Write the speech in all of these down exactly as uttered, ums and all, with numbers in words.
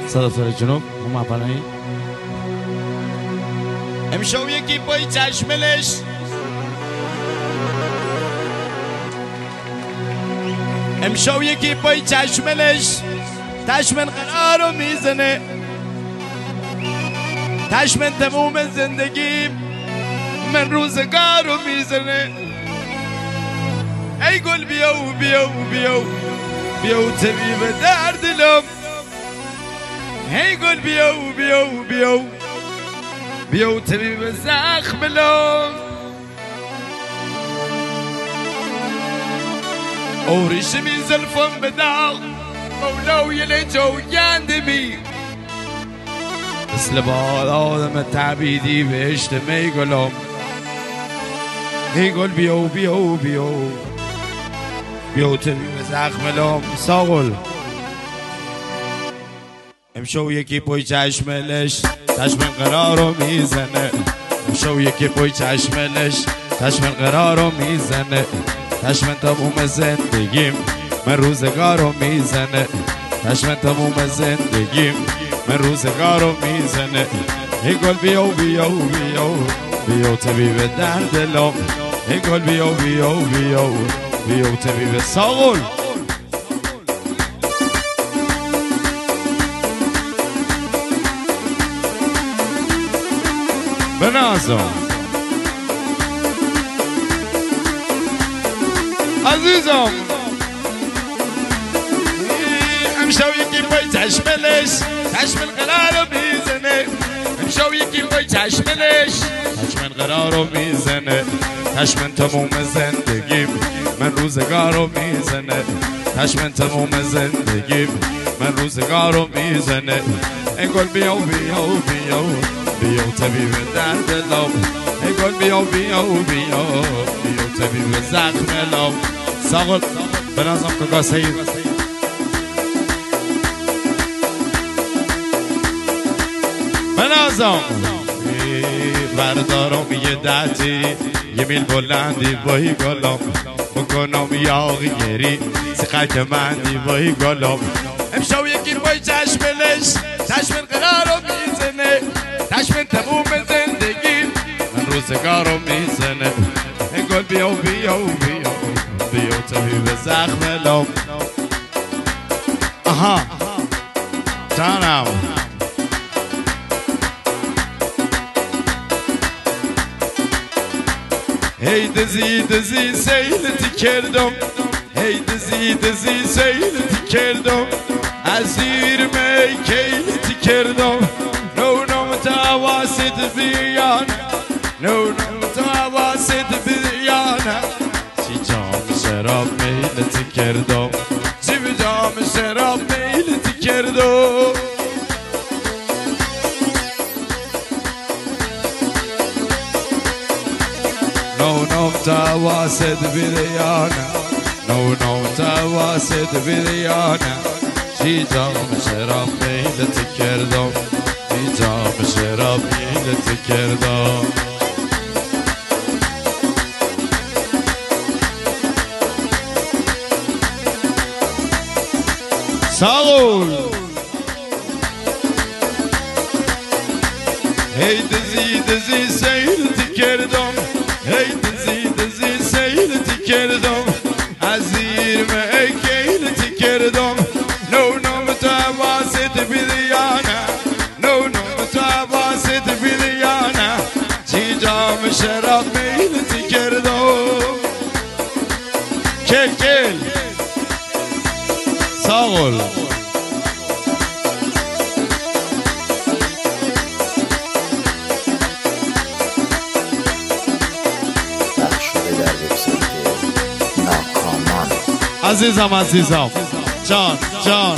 صدفتر جنوب هم اپنایی امشو یکی پای چشملش امشو یکی پای چشملش تشمن قرارو میزنه تشمن تموم زندگی من روزگارو میزنه ای گل بیاو بیاو بیاو بیاو طبیب درد لم ای گل بیاو بیاو بیاو بیاو طبیب زخم لم اوریش می زلفم بداغ مولاوی لجو گندمی مثل بال آدم تعبیدی بهشت می گلم ای گل بیاو بیاو بیاو بیاو طبیب زخم لم ساغل امشو یکی پای چشملش چشم قرارو میزنه امشو یکی پای چشملش چشم قرارو میزنه چشم تموم زندگیم من روزگارو میزنه چشم تموم زندگیم من روزگارو میزنه ای گل بیاو بیاو بیاو بیاو طبیب درد لم ای گل بیاو بیاو بیاو بیاو طبیب ساغل بنازم عزیزم امشو یکی پای چشملش چشم قرارو میزنه امشو یکی پای چشملش چشم قرارو میزنه چشم تموم زندگیم من روزگارو میزنه چشم تموم زندگیم من روزگارو میزنه ای گل بیاو بیاو بیاو بیاو طبیب درد لم ای گل بیاو بیاو بیاو بیاو طبیب زخم لم ساغل بنازم کگاه سید بنازم بردارم یه دتی یه میل بلندی بایی گلم بکنم یاغی گری سقک مندی بایی گلم امشو یکی بای چشملش چشم قرارو میزنه چشم تموم زندگی من روزگارو میزنه ای گل بیاو بیاو بیاو بیاو طبیب زخم لم آها جانم هی دزی دزی سیلتی کردم هی دزی دزی سیلتی کردم از زیر می کیلتی کردم نو نو متواسط بیان نو نو متواسط بیان چی جام شراب میلتی کردم چی به جام شراب میلتی کردم نو نو متواسط بیان نو نو متواسط بیان چی جام شراب میلتی کردم چی جام شراب میلتی کردم ساغل هی دزی دزی سیلتی کردم هی دزی دزی سیلتی کردم از زیر می کیلتی کردم نو نو متواسط بیدیانه نو نو متواسط بیدیانه چی جام شراب میلتی کردم کل کل ساغل عزیزم عزیزم جان جان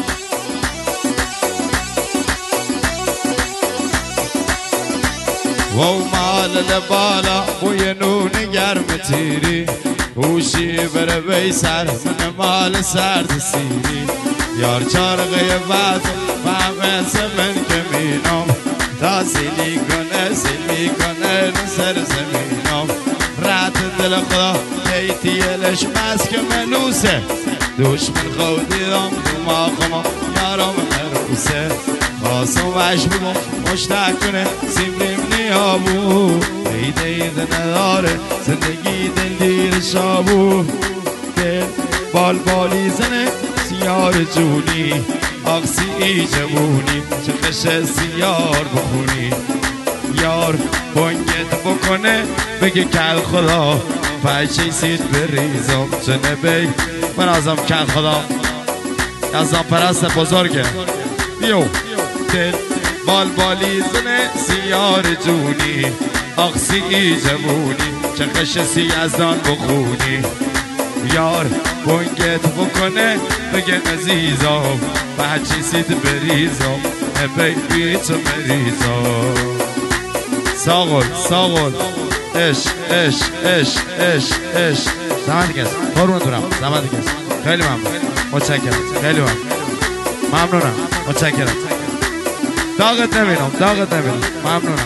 و مال لبالا بوی نون گرم تیری هوشی بره بی سر من مال سرد سیری یار چارقه بعد فهم زمن که مینم تا سیلی کنه سیلی کنه سر زمینم رات دل خدا هیتیلش مسک منوسه دوش من خودیدم دو ما خما یارم اوسه خاصم وش بگم مشتق کنه سیمریم نیابو ایده ایده نداره زندگی دل دیر شابو دل بال بالی زنه سیار جونی آقسی ای جوونی چه خش سیار بخونی یار بانگت بکنه بگه کل خدا پچه سید بریزم چنه بی من ازم کل خدا ازم پرست بزرگه بیو دل بال بالی زنه سیار جونی آقسی ای جوونی چه خش سیزدان بخونی یار بانگت بکنه بگه عزیزم بچه سید بریزم بی بی تو مریزم ساغل ساغل اش اش اش اش اش زمان دیگه است قربون دارم زمان دیگه است خیلی ممنون متشکرم خیلی ممنون ممنونم متشکرم داغت نمیدم داغت نمیدم ممنونم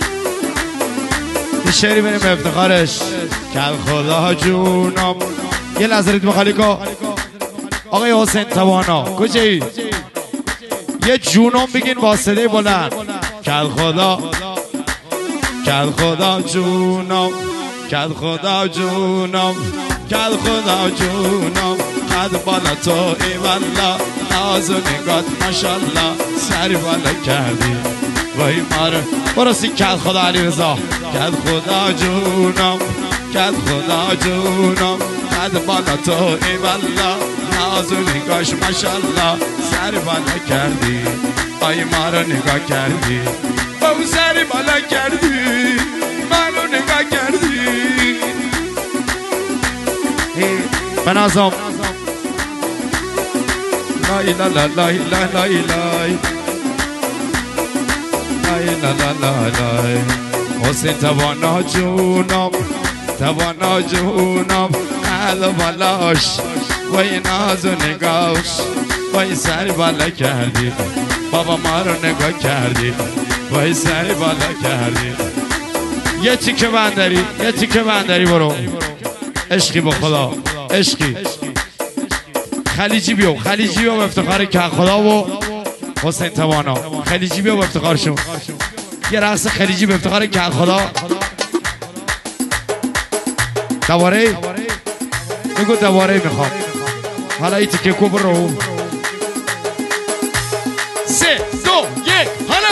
یه شعری بریم به افتخارش کل خدا جونم یه لحظه ریتم خالیکا آقای حسین توانا کجایی یه جونم بگین با صدای بلند کل خدا کل خدا جونم کل خدا جونم کل خدا جونم قد بالا تو ای والا ناز و نگات ماشالله سری بالا کردی وای ماره برسی کل خدا علی رضا کل خدا جونم کل خدا جونم قد بالا تو ای والا ناز و نگاش ماشالله سری بالا کردی وای ماره نگاه کردی او سری بالا کردی منو نگاه کردی بنازم لای لا لا لای لا لای لای لای لا لا لا لای حسین توانا جونم توانا جونم قد بالاش وای ناز و نگاش وای سری بالا کردی بابا ما رو نگاه کردی وای سری بالا کردی یه تیکه بندری یه تیکه بندری برو عشقی با خدا عشقی خلیجی بیو خلیجی بیو به افتخار که خدا و حسین توانا خلیجی بیو به افتخارشون یه رقص خلیجی به افتخار که خدا دواره بگو دواره میخوام حالا ای تیکه کو برو سه دو یک حالا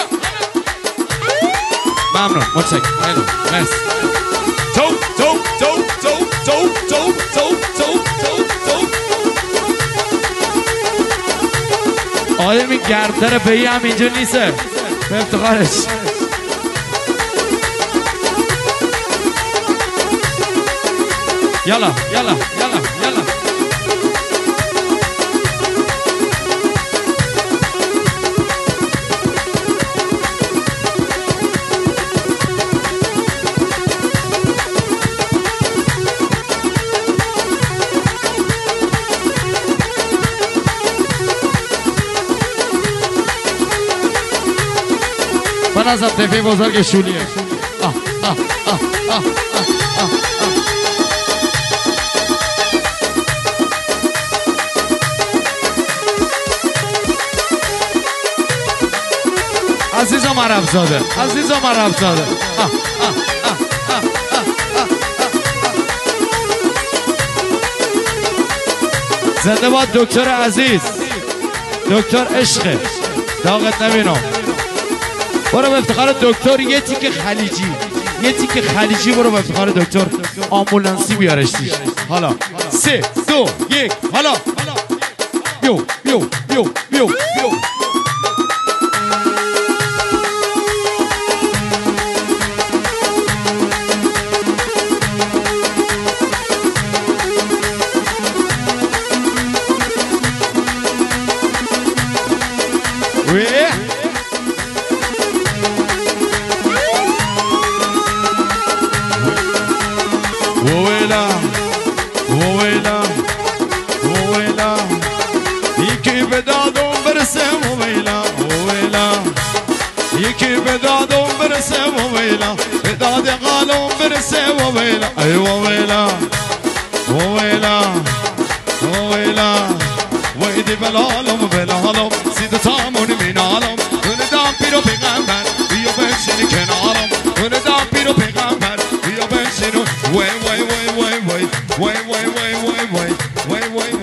ممنون متشکرم مرسی تو تو تو تو تو تو تو تو تو تو آدمی گردر بهی هم اینجا نیسته به افتخارش یالا یالا یالا یالا من از تفی بزرگ شولیه آه آه آه آه آه عزیزم عرب زاده عزیزم عرب زاده زنده باد دکتر عزیز دکتر عشقه داغت نبینم برو به افتخار دکتر یه تیک خلیجی یه تیک خلیجی برو به افتخار دکتر آمبولانسی بیارشتی حالا سه دو یک حالا بیو بیو بیو بیو بیو وويلا وويلا وويلا يكي بدادهم برسم وويلا وويلا يكي بدادهم برسم وويلا بداد قالهم برسم وويلا اي وويلا وويلا وويلا ويدي بلالهم بلالم سید تامون مینالم اون دام پیرو پیغمبر بیا بنشینی کنارم اون دام پیرو پیغمبر بیا بنشینی وای وای وای وای وای وای وای وای وای وای وای وای